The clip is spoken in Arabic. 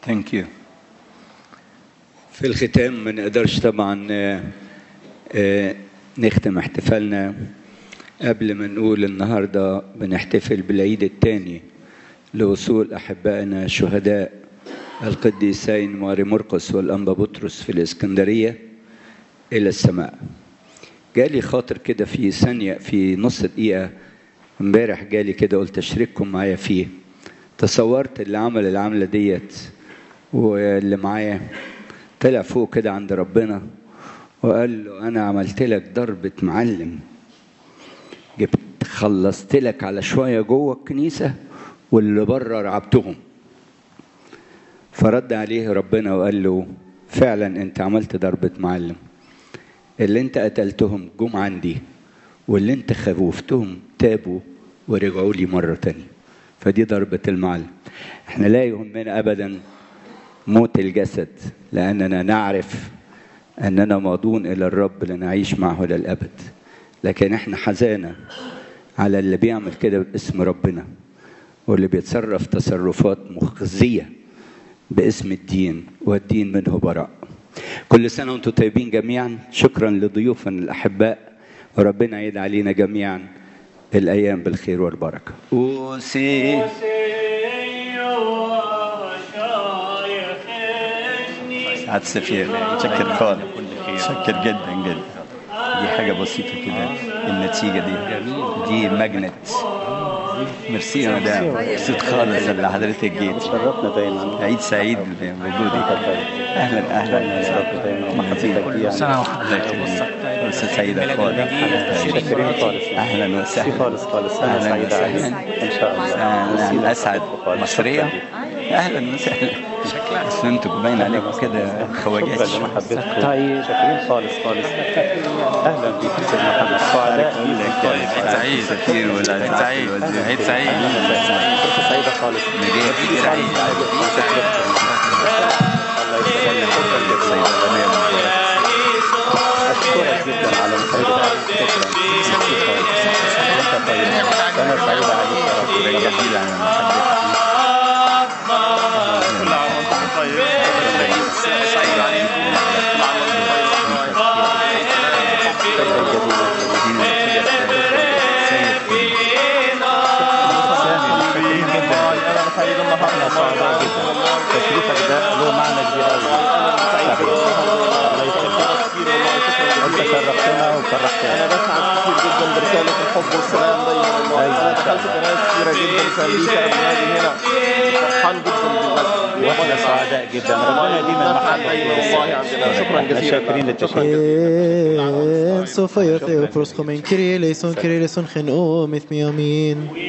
Thank you. في الختام ما نقدرش طبعا نختم احتفالنا قبل ما نقول النهارده بنحتفل بالعيد الثاني لوصول أحبائنا شهداء القديسين ماري مرقس والأنبا بطرس في الإسكندرية إلى السماء. جالي خاطر كده في ثانية، في نص دقيقة امبارح جالي كده، قلت أشارككم معايا فيه. تصورت اللي عمل العملة ديت واللي معايا طلع فوق كده عند ربنا وقال له أنا عملت لك ضربة معلم، خلصت لك على شوية جوه الكنيسة واللي بره رعبتهم. فرد عليه ربنا وقال له فعلا انت عملت ضربة معلم، اللي انت قتلتهم جم عندي واللي انت خوفتهم تابوا ورجعوا لي مرة تانية. فدي ضربة المعلم. احنا لا يهمنا ابدا موت الجسد، لاننا نعرف اننا ماضون الى الرب لنعيش معه للابد، لكن احنا حزانة على اللي بيعمل كده باسم ربنا واللي بيتصرف تصرفات مخزية باسم الدين، والدين منه براء. كل سنة وانتم طيبين جميعا. شكرا لضيوفنا الأحباء، وربنا يعيد علينا جميعا الأيام بالخير والبركة. سعادة السفير، شكر خالص، شكر جدا جدا. دي حاجة بسيطة كده، النتيجة دي ماجنت. ميرسي يا مدام، مبسوط خالص اللي حضرتك جيت. شرفنا دايما. عيد سعيد بوجودك. اهلا اهلا. محبتك كل سنه وحضرتك فرصه سعيده خالص. شاكرين خالص. اهلا وسهلا. خالص انا سعيد عليك ان شاء الله. انا اسعد مصريه. اهلا وسهلا. اصل انتوا باين عليكم كده خواجات. شكرا لمحبتكم. طيب شاكرين خالص. اهلا بك استاذ محمد. سعداء بيك. عيد سفير ولا عيد عيد سعيد. فرصه سعيده خالص. نجيب سعيد. أشكرك جدا على محبتك. شكرا. أنا سعيد عليك يا رب. جزيلا على محبتك. كل عام وانتم طيبين. سعيد عليكم. كل عام وانتم تشريفك ده له معنى كبير قوي. انت شرفتنا وفرحتنا. انا بسعد كثير جدا برساله الحب والسلام دايما. انا دخلت قنوات كثيره جدا كان لي شرف هنا. فرحان جدا بالناس. واحنا سعداء جدا. ربنا يديم المحبه والله عندنا. شكرا جزيلا. شاكرين للتشكير. سوف يثير فرسخ من كريليسون خنقوم مثمي يمين.